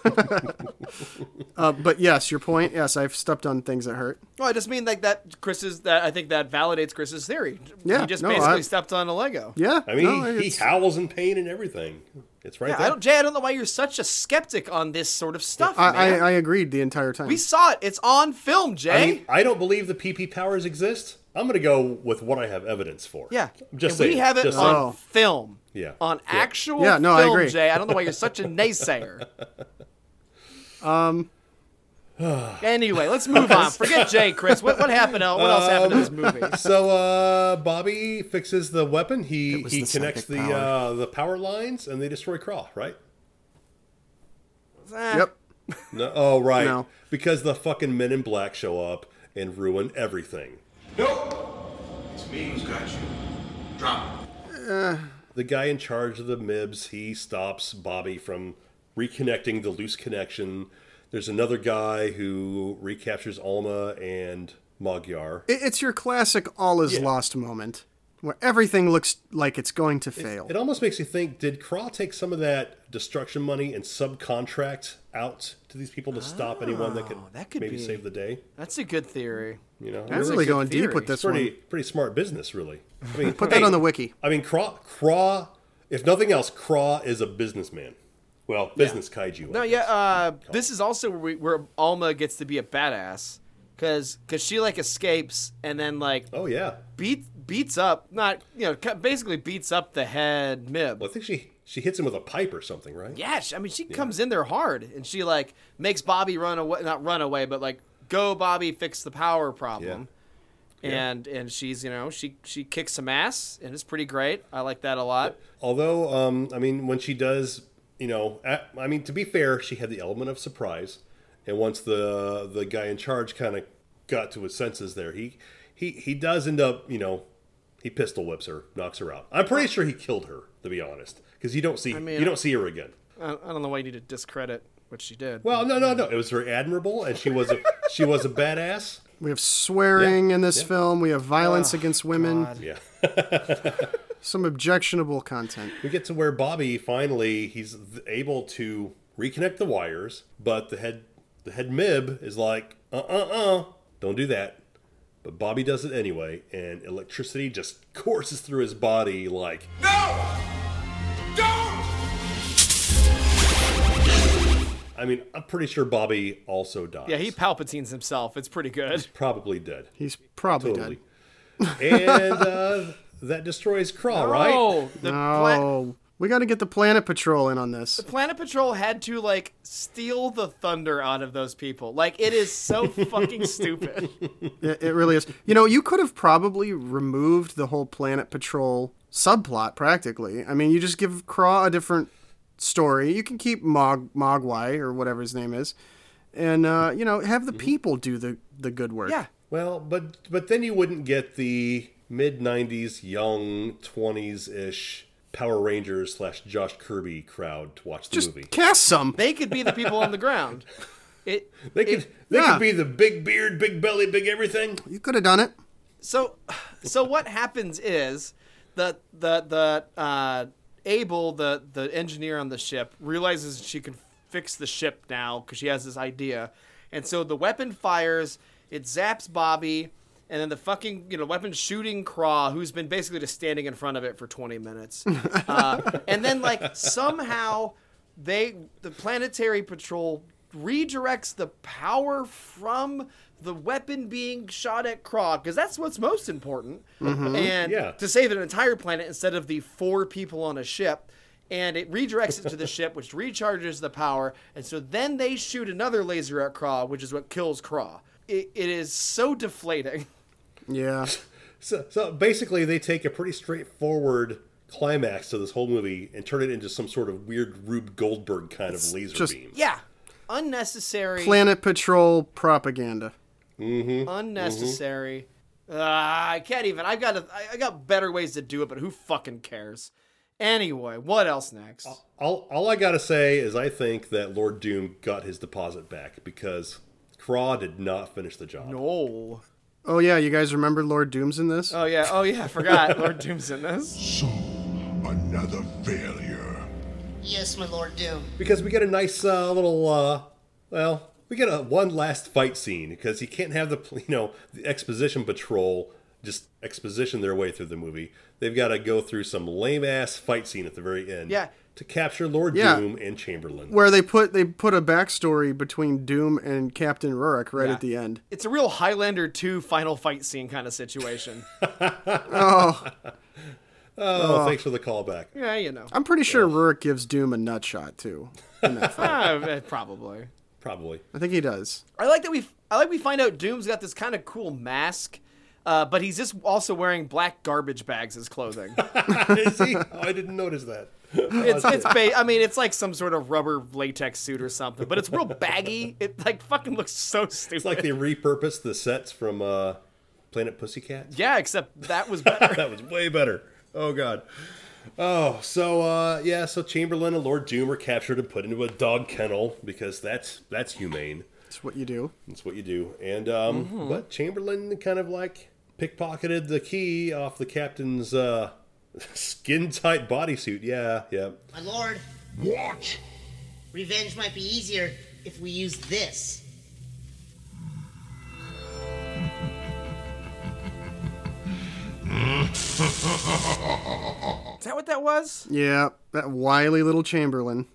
Uh, but yes, your point. Yes, I've stepped on things that hurt. Well, I just mean like that. Chris's that I think that validates Chris's theory. Yeah, he just no, basically I- stepped on a Lego. Yeah. I mean, no, he, he it's- howls in pain and everything. It's right Yeah, there. I don't, Jay. I don't know why you're such a skeptic on this sort of stuff, I, man. I, I agreed the entire time. we saw it. It's on film, Jay. I mean, I don't believe the P P powers exist. I'm going to go with what I have evidence for. yeah, I'm just and saying. we have it just on saying. film. Yeah. On Yeah. actual Yeah, no, I film, agree. Jay. I don't know why you're such a naysayer. um. Anyway, let's move on. Forget Jay, Chris. What what happened? uh, What else happened in this movie? So uh, Bobby fixes the weapon. He was he the connects psychic the power. uh, the power lines, and they destroy Craw. Right? Eh, Yep. No, oh, right. No. Because the fucking Men in Black show up and ruin everything. Nope. It's me who's got you. Drop it. The guy in charge of the M I Bs, he stops Bobby from reconnecting the loose connection. There's another guy who recaptures Alma and Magyar. It, it's your classic all is Yeah. lost moment where everything looks like it's going to fail. It almost makes you think, did Craw take some of that destruction money and subcontract out to these people to stop anyone that could, Oh, that could maybe be- save the day? That's a good theory. You know, That's a really good going deep theory. with it's this pretty one. pretty smart business, really. I mean, Put that on the wiki. I mean, Craw, Craw, if nothing else, Craw is a businessman. Well, business kaiju. No, I yeah. guess. Uh, this is also where, we, where Alma gets to be a badass, cause, cause she like escapes and then like Oh yeah. beat beats up, not you know, ca- basically beats up the head M I B. Well, I think she she hits him with a pipe or something, right? Yeah, she, I mean, she comes in there hard, and she like makes Bobby run away, not run away, but like go, Bobby, fix the power problem. Yeah. And and she's you know she she kicks some ass, and it's pretty great. I like that a lot. Although, um, I mean, when she does, you know, at, I mean, to be fair, she had the element of surprise, and once the the guy in charge kind of got to his senses, there, he he he does end up, you know, he pistol whips her, knocks her out. I'm pretty sure he killed her, to be honest, because you don't see I mean, you don't see her again. I, I don't know why you need to discredit what she did. Well, no, no, no. It was very admirable, and she was a she was a badass. We have swearing Yeah, in this yeah. film. We have violence against women. God. Yeah. Some objectionable content. We get to where Bobby finally he's able to reconnect the wires, but the head the head M I B is like, uh uh uh, don't do that. But Bobby does it anyway, and electricity just courses through his body like. No! Don't! I mean, I'm pretty sure Bobby also dies. Yeah, he Palpatines himself. It's pretty good. probably dead. He's probably Totally. And uh, that destroys Craw, right? Oh, the dead. pla- No. We got to get the Planet Patrol in on this. Planet Patrol had to like steal the thunder out of those people. Like it is so fucking stupid. It, it really is. You know, you could have probably removed the whole Planet Patrol subplot practically. I mean, you just give Craw a different story. You can keep Mog Mogwai or whatever his name is, and uh, you know, have the people do the the good work. Yeah. Well, but but then you wouldn't get the mid nineties, young twenties ish Power Rangers slash Josh Kirby crowd to watch the Just movie. cast some. They could be the people on the ground. It They could it- they yeah. could be the big beard, big belly, big everything. You could have done it. so so what happens is the the the uh, Abel, the the engineer on the ship, realizes she can fix the ship now because she has this idea, and so the weapon fires. It zaps Bobby, and then the fucking you know weapon shooting Craw, who's been basically just standing in front of it for twenty minutes, uh, and then like somehow they the Planetary Patrol redirects the power from the weapon being shot at Craw, because that's what's most important, Mhm. and Yeah. to save an entire planet instead of the four people on a ship. And it redirects it to the ship, which recharges the power. And so then they shoot another laser at Craw, which is what kills Craw. It, it is so deflating. Yeah. So, so basically, they take a pretty straightforward climax to this whole movie and turn it into some sort of weird Rube Goldberg kind of laser just- beam. Yeah. Unnecessary. Planet Patrol propaganda. Mm-hmm. Unnecessary. Uh, I can't even. I've got. To, I, I got better ways to do it, but who fucking cares? Anyway, what else next? All, all I gotta say is I think that Lord Doom got his deposit back because Craw did not finish the job. No. Oh yeah, you guys remember Lord Doom's in this? Oh yeah. Oh yeah. I forgot. Lord Doom's in this. So, another failure. Yes, my Lord Doom. Because we get a nice uh, little, uh, well, we get a one last fight scene because you can't have the, you know, the exposition patrol just exposition their way through the movie. They've got to go through some lame ass fight scene at the very end. Yeah. To capture Lord Yeah. Doom and Chamberlain. Where they put they put a backstory between Doom and Captain Rurik right Yeah. at the end. It's a real Highlander two final fight scene kind of situation. Oh. Oh, Oh. thanks for the callback. Yeah, you know. I'm pretty sure Rurik gives Doom a nut shot too. In that fight. Ah, probably. Probably. I think he does. I like that we. I like we find out Doom's got this kind of cool mask, uh, but he's just also wearing black garbage bags as clothing. Is he? Oh, I didn't notice that. It's it's ba- I mean it's like some sort of rubber latex suit or something, but it's real baggy. It like fucking looks so stupid. It's like they repurposed the sets from uh, Planet Pussycat. Yeah, except that was better. That was way better. Oh god. Oh, so uh, yeah, so Chamberlain and Lord Doom are captured and put into a dog kennel because that's that's humane. That's what you do. That's what you do. And um, Mhm. but Chamberlain kind of like pickpocketed the key off the captain's uh, skin tight bodysuit. Yeah, yeah. My Lord. What? Revenge might be easier if we use this. Is that what that was? Yeah, that wily little Chamberlain.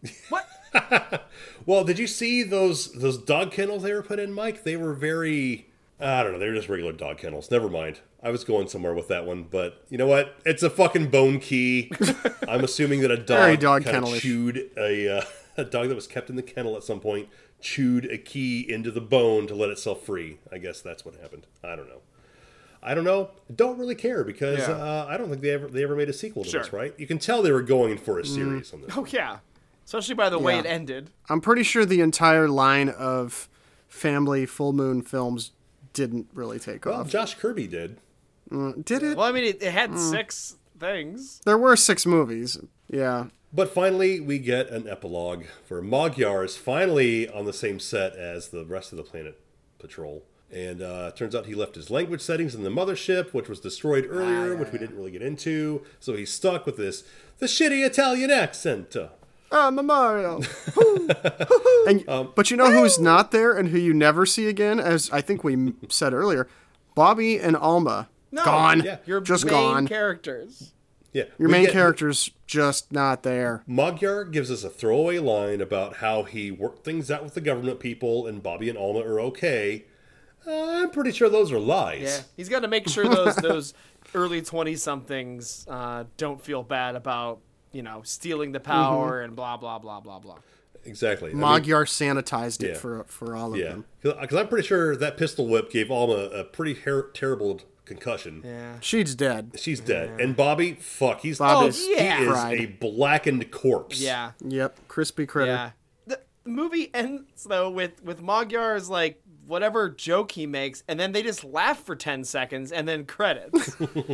Well, did you see those those dog kennels they were put in, Mike? They were very, I don't know, they were just regular dog kennels. Never mind. I was going somewhere with that one, but you know what? It's a fucking bone key. I'm assuming that a Very dog, dog kind of kennel-ish. chewed a uh, a dog that was kept in the kennel at some point chewed a key into the bone to let itself free. I guess that's what happened. I don't know. I don't know. Don't really care because Yeah. uh, I don't think they ever they ever made a sequel to Sure. this, right? You can tell they were going for a Mm. series on this. Oh yeah, especially by the way Yeah. it ended. I'm pretty sure the entire line of family full moon films didn't really take Well, off. Josh Kirby did. Mm, did it? Well, I mean, it, it had Mm. six things. There were six movies. Yeah. But finally, we get an epilogue where Magyar is finally on the same set as the rest of the Planet Patrol. And uh, it turns out he left his language settings in the mothership, which was destroyed earlier, which we didn't really get into. So he's stuck with this the shitty Italian accent. Uh, I'm a Mario. and, Um, but you know who's not there and who you never see again, as I think we m- said earlier? Bobby and Alma. No, gone. yeah, your Just main gone. characters. yeah, Your we main get- character's just not there. Magyar gives us a throwaway line about how he worked things out with the government people and Bobby and Alma are okay. Uh, I'm pretty sure those are lies. Yeah, he's got to make sure those those early twenty somethings uh, don't feel bad about you know stealing the power and blah blah blah blah blah. Exactly. I mean- Magyar sanitized it Yeah. for for all of Yeah, them. because I'm pretty sure that pistol whip gave Alma a pretty her- terrible concussion. Yeah, She's dead. She's dead. And Bobby, fuck, he's Bobby's he is fried. a blackened corpse. Yeah, Yep. Crispy critter. yeah. The, the movie ends though with with Magyar's like whatever joke he makes, and then they just laugh for ten seconds, and then credits.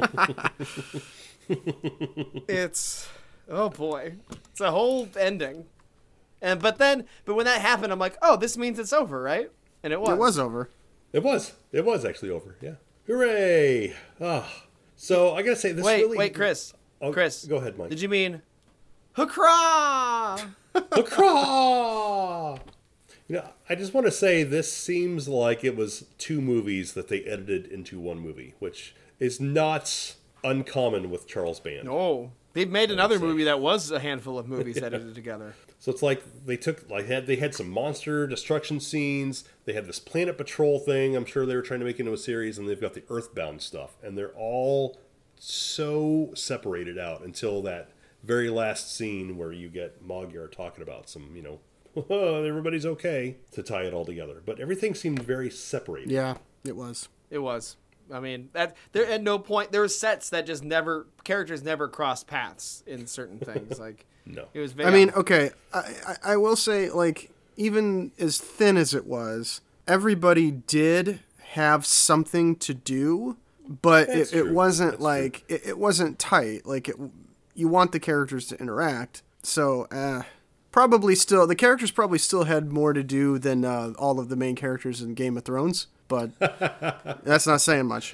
It's oh boy, it's a whole ending. And but then but when that happened, I'm like, oh, this means it's over, right? And it was. It was over. It was. It was actually over. Yeah. Hooray! Ah, so I gotta say this. Wait, really... wait, Chris. Oh, Chris, go ahead, Mike. Did you mean Hurrah! Hurrah! You know, I just want to say this seems like it was two movies that they edited into one movie, which is not uncommon with Charles Band. No. They've made another movie that was a handful of movies Yeah. edited together. So it's like they took like had they had some monster destruction scenes. They had this Planet Patrol thing. I'm sure they were trying to make into a series, and they've got the Earthbound stuff, and they're all so separated out until that very last scene where you get Magyar talking about some, you know, everybody's okay, to tie it all together. But everything seemed very separated. Yeah, it was. It was. I mean, that there at no point there were sets that just never characters never crossed paths in certain things. Like no, it was. Very I mean, okay, I, I I will say, like, even as thin as it was, everybody did have something to do, but That's it, it true. wasn't That's like it, it wasn't tight. Like it, you want the characters to interact, so uh, probably still the characters probably still had more to do than uh, all of the main characters in Game of Thrones. But that's not saying much.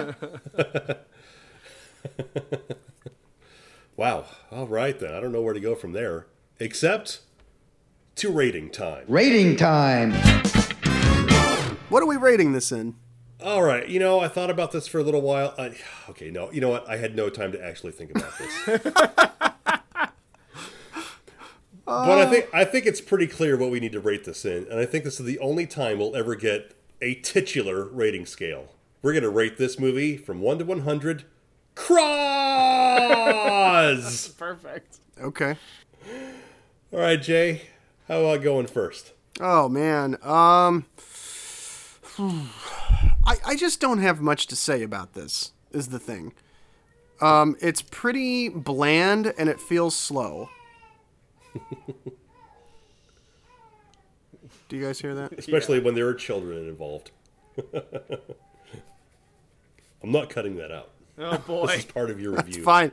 Wow. All right, then. I don't know where to go from there, except to rating time. Rating time. What are we rating this in? All right. You know, I thought about this for a little while. I, okay, no. You know what? I had no time to actually think about this. But I think I think it's pretty clear what we need to rate this in, and I think this is the only time we'll ever get a titular rating scale. We're going to rate this movie from one to one hundred. Cross! Perfect. Okay. All right, Jay. How about going first? Oh, man. Um, I, I just don't have much to say about this, is the thing. Um, it's pretty bland, and it feels slow. Do you guys hear that? Especially yeah. when there are children involved. I'm not cutting that out. Oh, boy. This is part of your review. That's fine.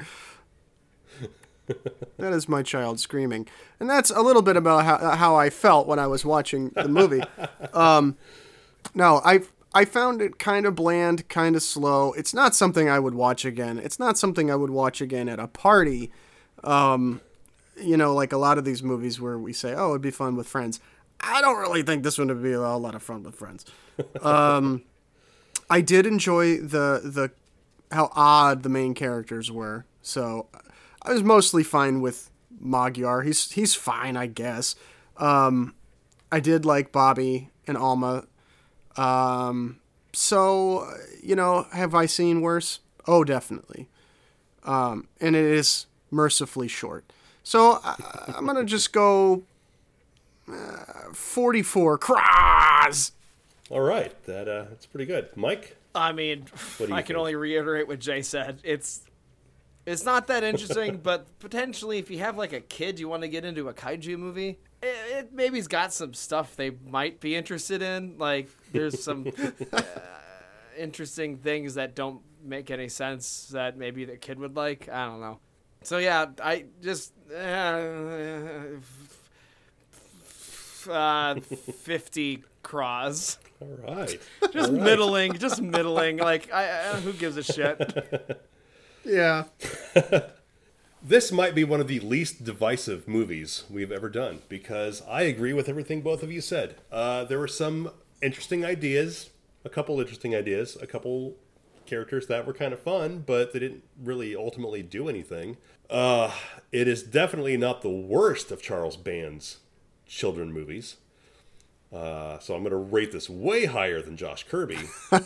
That is my child screaming. And that's a little bit about how, how I felt when I was watching the movie. Um, no, I I found it kind of bland, kind of slow. It's not something I would watch again. It's not something I would watch again at a party. Um, you know, like a lot of these movies where we say, oh, it'd be fun with friends. I don't really think this one would be a lot of fun with friends. Um, I did enjoy the the how odd the main characters were. So I was mostly fine with Magyar. He's he's fine, I guess. Um, I did like Bobby and Alma. Um, so, you know, have I seen worse? Oh, definitely. Um, and it is mercifully short. So I, I'm going to just go uh, forty-four cross. All right. That uh, that's pretty good. Mike? I mean, I can think? only reiterate what Jay said. It's it's not that interesting, but potentially if you have like a kid you want to get into a kaiju movie, it, it maybe's got some stuff they might be interested in. Like there's some uh, interesting things that don't make any sense that maybe the kid would like. I don't know. So yeah, I just uh, uh, fifty craws. All right. Just All right. middling, just middling. Like, I, I, who gives a shit? Yeah. This might be one of the least divisive movies we've ever done, because I agree with everything both of you said. Uh, there were some interesting ideas, a couple interesting ideas, a couple characters that were kind of fun, but they didn't really ultimately do anything. Uh, it is definitely not the worst of Charles Band's children movies. Uh, so I'm going to rate this way higher than Josh Kirby.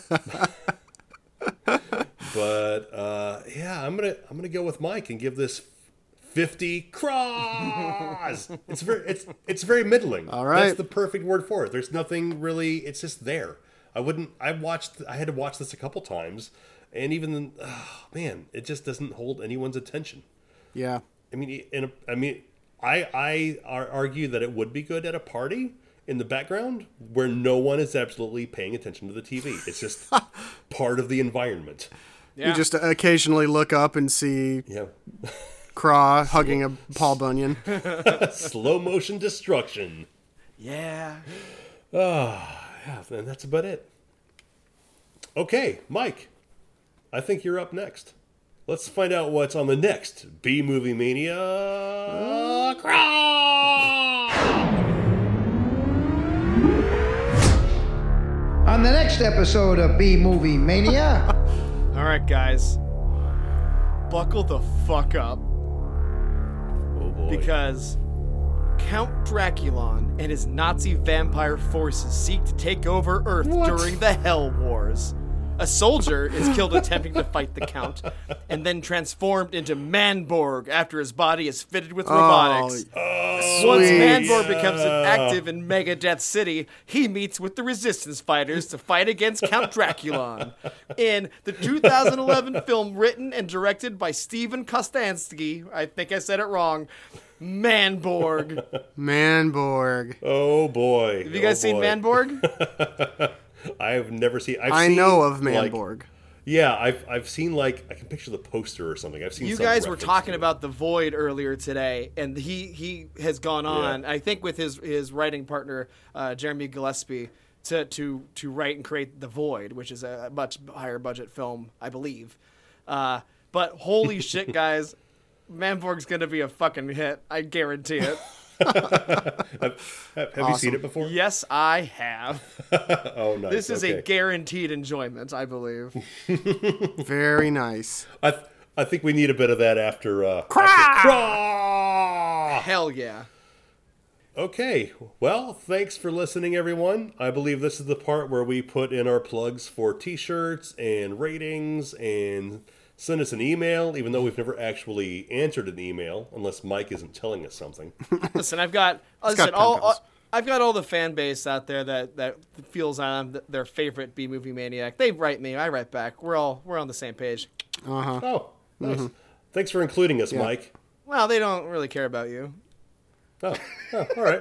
But uh, yeah, I'm gonna I'm gonna go with Mike and give this fifty cross. It's very it's it's very middling. All right, that's the perfect word for it. There's nothing really. It's just there. I wouldn't. I watched. I had to watch this a couple times, and even then, oh, man, it just doesn't hold anyone's attention. Yeah. I mean, in a, I mean, I I argue that it would be good at a party in the background where no one is absolutely paying attention to the T V. It's just part of the environment. Yeah. You just occasionally look up and see yeah. Craw hugging a Paul Bunyan. Slow motion destruction. Yeah. Oh, yeah, and that's about it. Okay, Mike, I think you're up next. Let's find out what's on the next B-Movie Mania. Uh, Craw! On the next episode of B-Movie Mania. All right, guys. Buckle the fuck up. Because Count Draculon and his Nazi vampire forces seek to take over Earth What? during the Hell Wars. A soldier is killed attempting to fight the Count, and then transformed into Manborg after his body is fitted with robotics. Oh, Once sweet. Manborg becomes active in Megadeth City, he meets with the Resistance fighters to fight against Count Draculon. In the two thousand eleven film written and directed by Steven Kostanski, I think I said it wrong, Manborg. Manborg. Oh boy. Have you guys oh, seen boy. Manborg? I've never seen. I've I seen, know of like- Manborg. yeah, I've I've seen like I can picture the poster or something. I've seen. You some guys were reference talking to it. about The Void earlier today, and he he has gone on, I think with his his writing partner, uh, Jeremy Gillespie, to, to, to write and create The Void, which is a much higher budget film, I believe. Uh, but holy shit, guys, Manborg's going to be a fucking hit. I guarantee it. have have you seen it before? Yes, I have. Oh, nice. This is a okay. guaranteed enjoyment, I believe. Very nice. I th- I think we need a bit of that after. Uh, Craw! after Craw! Hell yeah. Okay, well, thanks for listening, everyone. I believe this is the part where we put in our plugs for T-shirts and ratings and send us an email, even though we've never actually answered an email, unless Mike isn't telling us something. Listen, I've got, It's listen, got all, pen pals. all- I've got all the fan base out there that, that feels I'm th- their favorite B movie maniac. They write me, I write back. We're all we're on the same page. Uh-huh. Oh, nice. Mm-hmm. Thanks for including us, Yeah. Mike. Well, they don't really care about you. Oh, oh all right.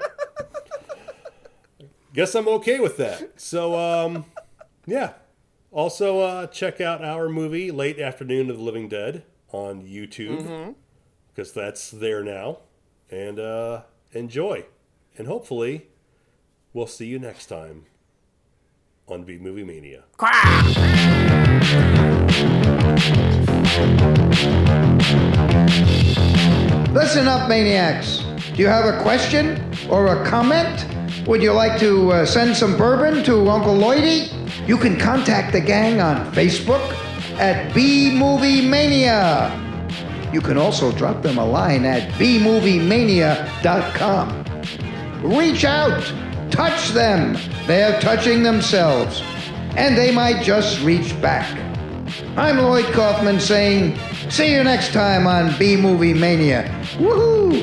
Guess I'm okay with that. So, um, yeah. Also, uh, check out our movie, Late Afternoon of the Living Dead, on YouTube, because that's there now. And uh, enjoy. And hopefully, we'll see you next time on B Movie Mania. Listen up, maniacs. Do you have a question or a comment? Would you like to uh, send some bourbon to Uncle Lloydie? You can contact the gang on Facebook at B Movie Mania. You can also drop them a line at b movie mania dot com. Reach out, touch them. They're touching themselves, and they might just reach back. I'm Lloyd Kaufman saying, see you next time on B Movie Mania. Woohoo!